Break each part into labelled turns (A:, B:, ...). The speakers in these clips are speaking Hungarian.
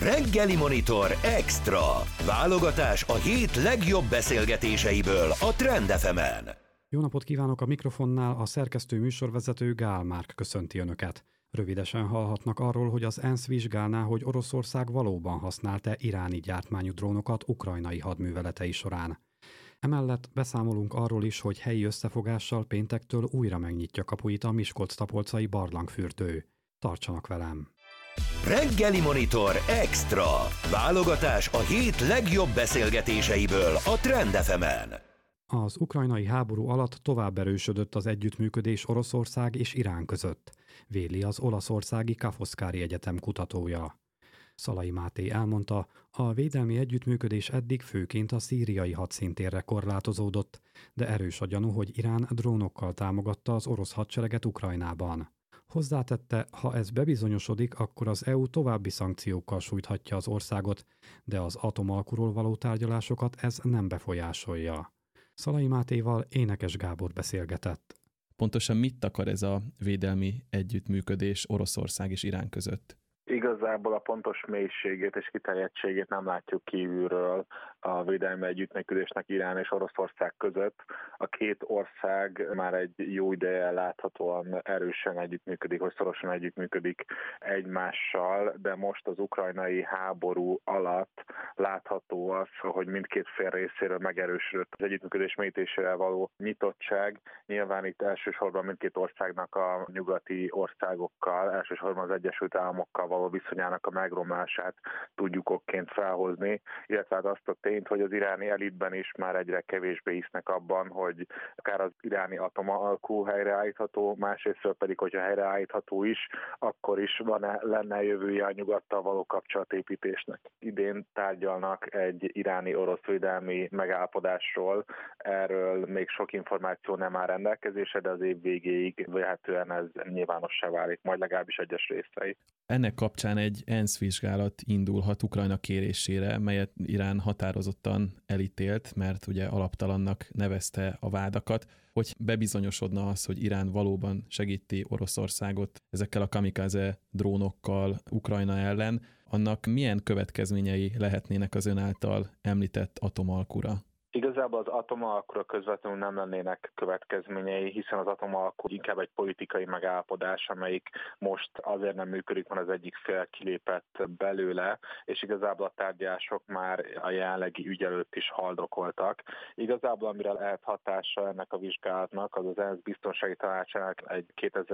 A: Reggeli Monitor Extra. Válogatás a hét legjobb beszélgetéseiből a Trend FM-en.
B: Jó napot kívánok, a mikrofonnál a szerkesztő műsorvezető Gál Márk köszönti Önöket. Rövidesen hallhatnak arról, hogy az ENSZ vizsgálná, hogy Oroszország valóban használta iráni gyártmányú drónokat ukrajnai hadműveletei során. Emellett beszámolunk arról is, hogy helyi összefogással péntektől újra megnyitja kapuit a Miskolc-Tapolcai barlangfürdő. Tartsanak velem!
A: Reggeli Monitor Extra. Válogatás a hét legjobb beszélgetéseiből a Trend FM-en.
B: Az ukrajnai háború alatt tovább erősödött az együttműködés Oroszország és Irán között, véli az olaszországi Ca' Foscari Egyetem kutatója. Szalai Máté elmondta, a védelmi együttműködés eddig főként a szíriai hadszíntérre korlátozódott, de erős a gyanú, hogy Irán drónokkal támogatta az orosz hadsereget Ukrajnában. Hozzátette, ha ez bebizonyosodik, akkor az EU további szankciókkal sújthatja az országot, de az atomalkuról való tárgyalásokat ez nem befolyásolja. Szalai Mátéval Énekes Gábor beszélgetett.
C: Pontosan mit akar ez a védelmi együttműködés Oroszország és Irán között?
D: Igazából a pontos mélységét és kiterjedtségét nem látjuk kívülről a védelmi együttműködésnek Irán és Oroszország között. A két ország már egy jó ideje láthatóan erősen együttműködik, vagy szorosan együttműködik egymással, de most az ukrajnai háború alatt látható az, hogy mindkét fél részéről megerősödött az együttműködés mélyítésére való nyitottság. Nyilván itt elsősorban mindkét országnak a nyugati országokkal, elsősorban az Egyesült Államokkal való viszonyának a megromlását tudjuk okként felhozni, illetve azt a tényt, hogy az iráni elitben is már egyre kevésbé hisznek abban, hogy akár az iráni atomalkú helyreállítható, másrészt pedig, hogyha helyreállítható is, akkor is lenne jövője a nyugattal való kapcsolatépítésnek. Idén tárgyalnak egy iráni-orosz védelmi megállapodásról, erről még sok információ nem áll rendelkezésre, de az év végéig lehetően ez nyilvánossá válik, majd legalábbis egyes részei.
C: Ennek kapcsán egy ENSZ vizsgálat indulhat Ukrajna kérésére, melyet Irán határozottan elítélt, mert ugye alaptalannak nevezte a vádakat, hogy bebizonyosodna az, hogy Irán valóban segíti Oroszországot ezekkel a kamikaze drónokkal Ukrajna ellen, annak milyen következményei lehetnének az ön által említett atomalkura?
D: Igazából az atomalkura közvetlenül nem lennének következményei, hiszen az atomalkú inkább egy politikai megállapodás, amelyik most azért nem működik, mert az egyik fél kilépett belőle, és igazából a tárgyalások már a jelenlegi ügy előtt is haldokoltak. Igazából amire lehet hatása ennek a vizsgálatnak, az ENSZ biztonsági tanácsának egy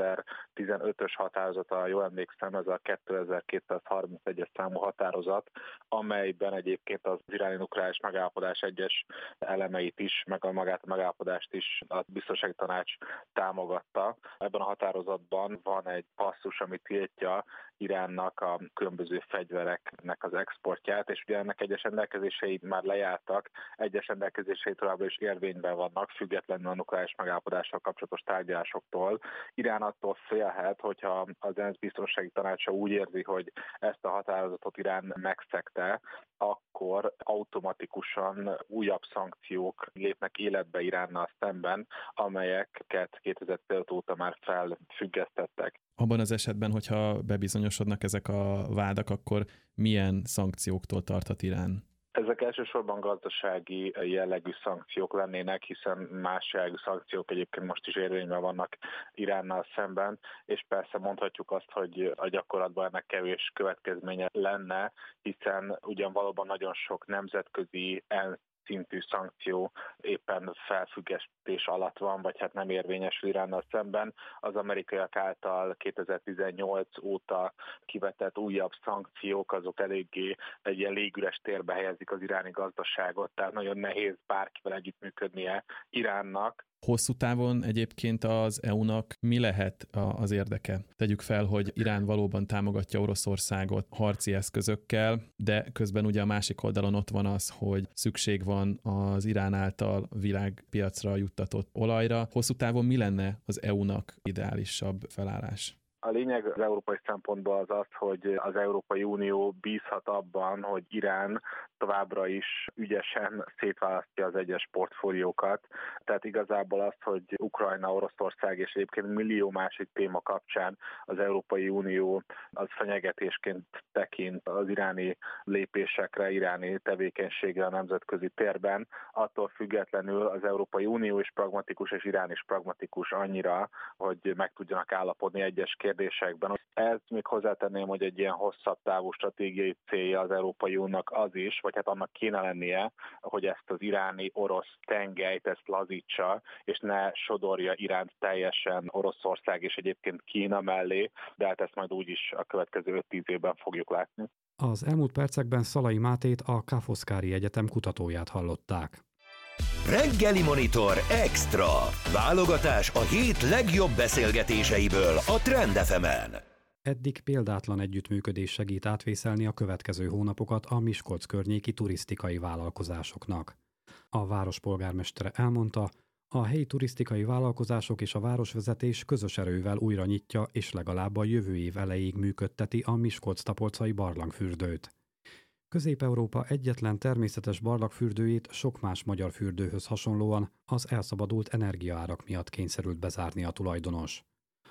D: 2015-ös határozata, ha jól emlékszem, ez a 2231-es számú határozat, amelyben egyébként az iráni nukleáris megállapodás egyes elemeit is, meg magát a megállapodást is a biztonsági tanács támogatta. Ebben a határozatban van egy passzus, ami tiltja Iránnak a különböző fegyvereknek az exportját, és ugye ennek egyes rendelkezései már lejártak, egyes rendelkezései továbbra is érvényben vannak, függetlenül a nukleáris megállapodással kapcsolatos tárgyalásoktól. Irán attól félhet, hogyha az ENSZ biztonsági tanácsa úgy érzi, hogy ezt a határozatot Irán megszegte, akkor automatikusan újabb szankciók lépnek életbe Iránnal szemben, amelyeket 2015 óta már felfüggesztettek.
C: Abban az esetben, hogyha bebizonyosodnak ezek a vádak, akkor milyen szankcióktól tarthat Irán?
D: Ezek elsősorban gazdasági jellegű szankciók lennének, hiszen más jellegű szankciók egyébként most is érvényben vannak Iránnal szemben, és persze mondhatjuk azt, hogy a gyakorlatban ennek kevés következménye lenne, hiszen ugyan valóban nagyon sok nemzetközi szintű szankció éppen felfüggesztés alatt van, vagy hát nem érvényesül Iránnal szemben. Az amerikaiak által 2018 óta kivetett újabb szankciók, azok eléggé egy ilyen légüres térbe helyezik az iráni gazdaságot, tehát nagyon nehéz bárkivel együttműködnie Iránnak.
C: Hosszú távon egyébként az EU-nak mi lehet az érdeke? Tegyük fel, hogy Irán valóban támogatja Oroszországot harci eszközökkel, de közben ugye a másik oldalon ott van az, hogy szükség van az Irán által világpiacra juttatott olajra. Hosszú távon mi lenne az EU-nak ideálisabb felállás?
D: A lényeg az európai szempontból az, hogy az Európai Unió bízhat abban, hogy Irán továbbra is ügyesen szétválasztja az egyes portfóliókat. Tehát igazából az, hogy Ukrajna, Oroszország és egyébként millió másik téma kapcsán az Európai Unió az fenyegetésként tekint az iráni lépésekre, iráni tevékenységre a nemzetközi térben. Attól függetlenül az Európai Unió is pragmatikus, és Irán is pragmatikus annyira, hogy meg tudjanak állapodni egyes kérdésekben. Ez még hozzátenném, hogy egy ilyen hosszabb távú stratégiai célja az Európai Uniónak az is, vagy hát annak kéne lennie, hogy ezt az iráni-orosz tengelyt ezt lazítsa, és ne sodorja Iránt teljesen Oroszország és egyébként Kína mellé, de hát ezt majd úgyis a következő 5-10 évben fogjuk látni.
B: Az elmúlt percekben Szalai Mátét, a Kafoszkári Egyetem kutatóját hallották.
A: Reggeli Monitor Extra. Válogatás a hét legjobb beszélgetéseiből a Trend FM-en.
B: Eddig példátlan együttműködés segít átvészelni a következő hónapokat a Miskolc környéki turisztikai vállalkozásoknak. A város polgármestere elmondta, a helyi turisztikai vállalkozások és a városvezetés közös erővel újra nyitja és legalább a jövő év elejéig működteti a Miskolc-Tapolcai barlangfürdőt. Közép-Európa egyetlen természetes barlangfürdőjét sok más magyar fürdőhöz hasonlóan az elszabadult energiaárak miatt kényszerült bezárni a tulajdonos.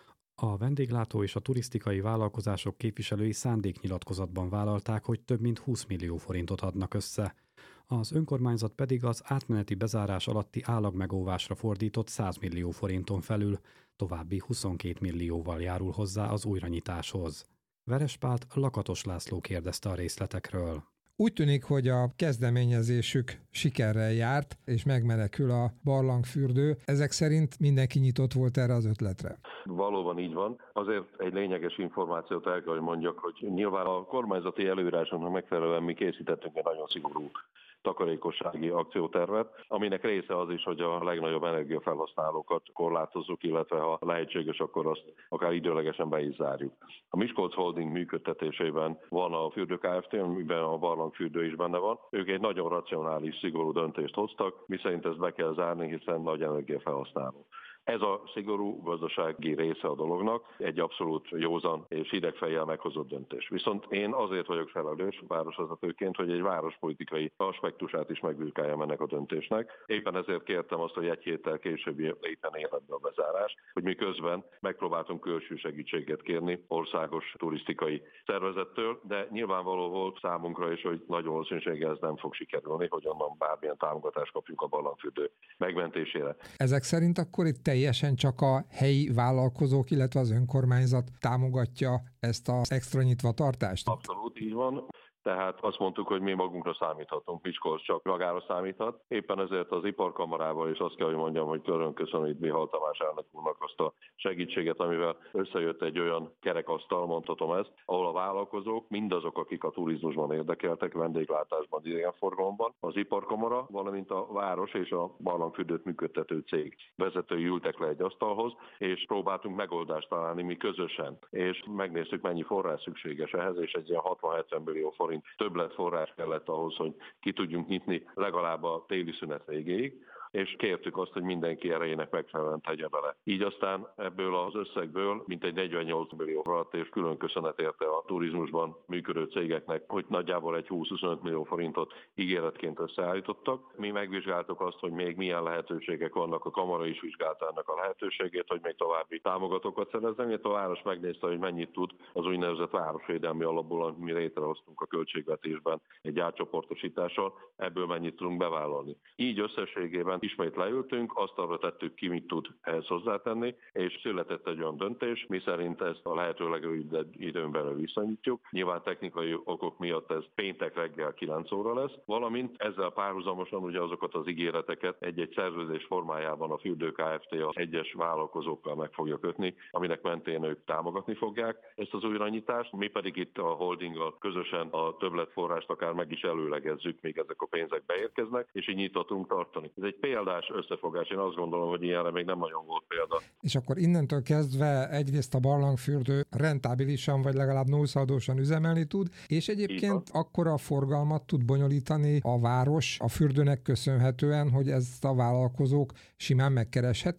B: A vendéglátó és a turisztikai vállalkozások képviselői szándéknyilatkozatban vállalták, hogy több mint 20 millió forintot adnak össze. Az önkormányzat pedig az átmeneti bezárás alatti állagmegóvásra fordított 100 millió forinton felül további 22 millióval járul hozzá az újranyitáshoz. Verespált Lakatos László kérdezte a részletekről.
E: Úgy tűnik, hogy a kezdeményezésük sikerrel járt, és megmenekül a barlangfürdő. Ezek szerint mindenki nyitott volt erre az ötletre?
F: Valóban így van. Azért egy lényeges információt el kell, hogy mondjak, hogy nyilván a kormányzati előírásoknak megfelelően mi készítettünk egy nagyon szigorú takarékossági akciótervet, aminek része az is, hogy a legnagyobb energiafelhasználókat korlátozzuk, illetve ha lehetséges, akkor azt akár időlegesen be is zárjuk. A Miskolc Holding működtetésében van a Fürdő Kft., amiben a barlangfürdő is benne van. Ők egy nagyon racionális, szigorú döntést hoztak, miszerint ezt be kell zárni, hiszen nagy energiafelhasználó. Ez a szigorú gazdasági része a dolognak, egy abszolút józan és hideg fejjel meghozott döntés. Viszont én azért vagyok felelős városvezetőként, hogy egy várospolitikai aspektusát is megvizsgáljam ennek a döntésnek. Éppen ezért kértem azt, hogy egy héttel később lépjen életbe a bezárás, hogy miközben megpróbáltunk külső segítséget kérni országos turisztikai szervezettől, de nyilvánvaló volt számunkra is, hogy nagy valószínűséggel ez nem fog sikerülni, hogy onnan bármilyen támogatást kapjunk a barlangfürdő megmentésére.
E: Ezek szerint akkor itt teljesen csak a helyi vállalkozók, illetve az önkormányzat támogatja ezt az extra nyitva tartást?
F: Abszolút így van. Tehát azt mondtuk, hogy mi magunkra számíthatunk, Miskolc csak magára számíthat. Éppen ezért az iparkamarával is azt kell, hogy mondjam, hogy külön köszönöm itt Mihal Tamás elnök úrnak azt a segítséget, amivel összejött egy olyan kerekasztal, mondhatom ezt, ahol a vállalkozók, mindazok, akik a turizmusban érdekeltek, vendéglátásban, idegenforgalomban, az iparkamara, valamint a város és a barlangfürdőt működtető cég vezetői ültek le egy asztalhoz, és próbáltunk megoldást találni mi közösen. És megnéztük, mennyi forrás szükséges ehhez, és egy ilyen 60-70 millió forint többletforrás kellett ahhoz, hogy ki tudjunk nyitni legalább a téli szünet végéig, és kértük azt, hogy mindenki erejének megfelelően tegye bele. Így aztán ebből az összegből mintegy 48 millió forint, és külön köszönet érte a turizmusban működő cégeknek, hogy nagyjából egy 20-25 millió forintot ígéretként összeállítottak. Mi megvizsgáltuk azt, hogy még milyen lehetőségek vannak, a kamara is vizsgálta ennek a lehetőségét, hogy még további támogatókat szerezzen, illetve a város megnézte, hogy mennyit tud az úgynevezett városvédelmi alapból, amit mi létrehoztunk a költségvetésben egy átcsoportosítással, ebből mennyit tudunk bevállalni. Így összességében ismét leültünk, azt arra tettük ki, mit tud ehhez hozzátenni, és született egy olyan döntés, miszerint ezt a lehető legrövidebb időn belül visszanyitjuk. Nyilván technikai okok miatt ez péntek reggel 9 óra lesz, valamint ezzel párhuzamosan ugye azokat az ígéreteket egy-egy szerződés formájában a Fürdő Kft. Az egyes vállalkozókkal meg fogja kötni, aminek mentén ők támogatni fogják ezt az újranyitást. Mi pedig itt a holdinggal közösen a többletforrást akár meg is előlegezzük, még ezek a pénzek beérkeznek, és így nyitottunk tartani. Ez egy példás összefogás, én azt gondolom, hogy ilyenre még nem nagyon volt példa.
E: És akkor innentől kezdve egyrészt a barlangfürdő rentábilisan, vagy legalább nullszaldósan üzemelni tud, és egyébként akkora forgalmat tud bonyolítani a város a fürdőnek köszönhetően, hogy ezt a vállalkozók simán megkereshetik?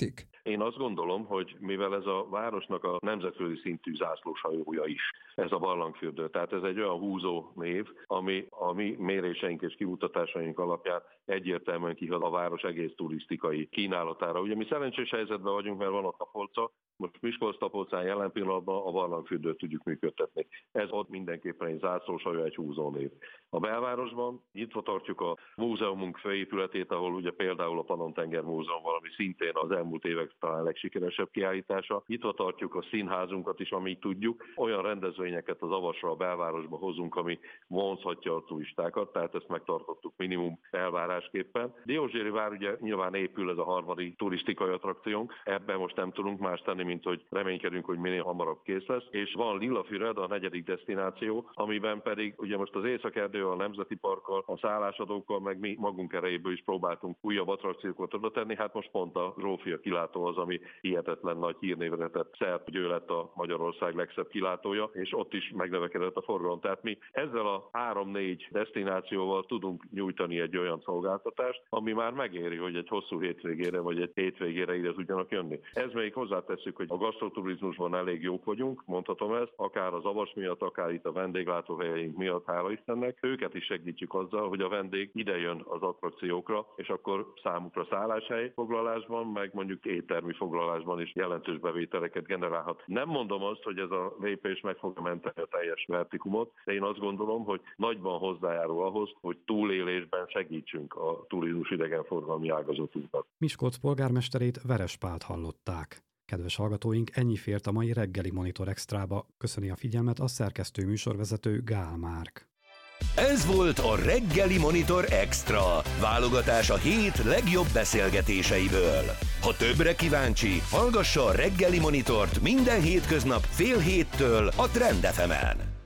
F: Én azt gondolom, hogy mivel ez a városnak a nemzetközi szintű zászlóshajója is, ez a barlangfürdő. Tehát ez egy olyan húzó név, ami a mi méréseink és kimutatásaink alapján egyértelműen kihat a város egész turisztikai kínálatára. Ugye mi szerencsés helyzetben vagyunk, mert van a Tapolca, most Miskolc-Tapolcán jelen pillanatban a barlangfürdőt tudjuk működtetni. Ez ott mindenképpen egy zászlóshajó, egy húzónév. A belvárosban nyitva tartjuk a múzeumunk főépületét, ahol ugye például a Pannon-tenger Múzeum, valami szintén az elmúlt évek talán legsikeresebb kiállítása. Nyitva tartjuk a színházunkat is, amíg tudjuk. Olyan rendezvényeket az Avasra, a belvárosba hozunk, ami vonzhatja a turistákat, tehát ezt megtartottuk minimum elvárásképpen. Diósgyőri vár ugye nyilván épül, ez a harmadik turisztikai attrakciónk, ebben most nem tudunk más tenni, mint hogy reménykedünk, hogy minél hamarabb kész lesz. És van Lillafüred, a negyedik desztináció, amiben pedig ugye most az Északerdő, a Nemzeti Parkkal, a szállásadókkal, meg mi magunk erejéből is próbáltunk újabb attrakciókat oda tenni. Hát most pont a Zsófia kilátó az, ami hihetetlen nagy hírnévre tett szert, hogy ő lett a Magyarország legszebb kilátója, és ott is megnövekedett a forgalom. Tehát mi ezzel a 3-4 desztinációval tudunk nyújtani egy olyan szolgáltatást, ami már megéri, hogy egy hosszú hétvégére vagy egy hétvégére ide tudjanak jönni. Ez még hozzátesszük, hogy a gasztroturizmusban elég jók vagyunk, mondhatom ezt, akár az Avas miatt, akár itt a vendéglátóhelyeink miatt, hála Istennek. Őket is segítjük azzal, hogy a vendég ide jön az attrakciókra, és akkor számukra szálláshely foglalásban, meg mondjuk éttermi foglalásban is jelentős bevételeket generálhat. Nem mondom azt, hogy ez a lépés meg fogja menteni a teljes vertikumot, de én azt gondolom, hogy nagyban hozzájárul ahhoz, hogy túlélésben segítsünk a turizmus idegenforgalmi ágazatunknak.
B: Miskolc polgármesterét, Veres Pált hallották. Kedves hallgatóink, ennyi fért a mai reggeli Monitor Extrába. Köszöni a figyelmet a szerkesztő műsorvezető Gál Márk.
A: Ez volt a reggeli Monitor Extra, válogatás a hét legjobb beszélgetéseiből. Ha többre kíváncsi, hallgassa a reggeli Monitort minden hétköznap fél héttől a Trend FM-en.